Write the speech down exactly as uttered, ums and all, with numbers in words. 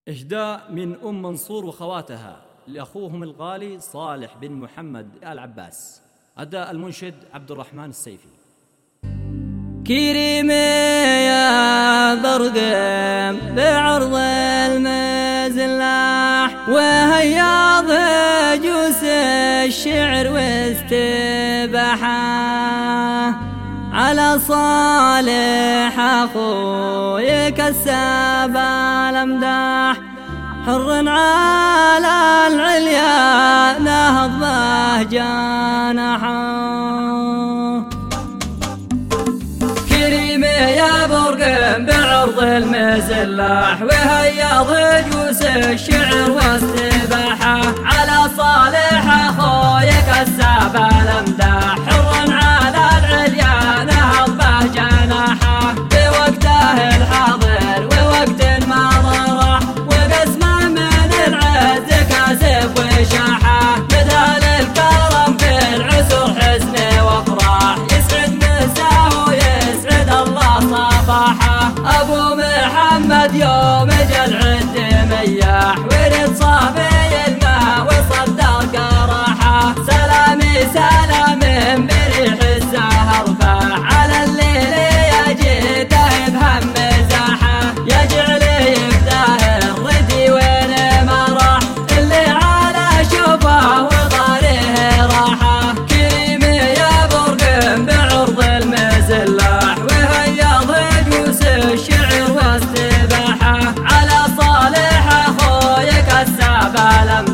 إهداء من أم منصور وخواتها لأخوهم الغالي صالح بن محمد آل عباس. أداء المنشد عبد الرحمن السيفي. كريم يا برقم بعرض المزلاح وهياض جوس الشعر واستباحه على صالح أخوي كسب الأمداح حر على العليا نهض به جناحه. كريم يا برقم بعرض المزلاح وهياض جوس الشعر واستباحه على صالح أخوي كسب الأمداح حر على العليا نهض به جناحه بوقته الحاضر ووقت ما ضرح وقسمه من العز كاسب وشاحه مثال الكرم في العسر حزن وافراح يسعد مساه ويسعد الله صباحه. ابو محمد يوم جل عد مياح ورد صافي الماء وصدق راحه سلامي سلام بريح السهر فاح على الليل يجيته بهم مزاحه يجعل يفتاه الردي وين ما راح اللي على شوفه وضاره راحه. كريم يا برقم بعرض المزلاح وهياض جوس الشعر واستباحه على صالح اخوي كسب الأمداح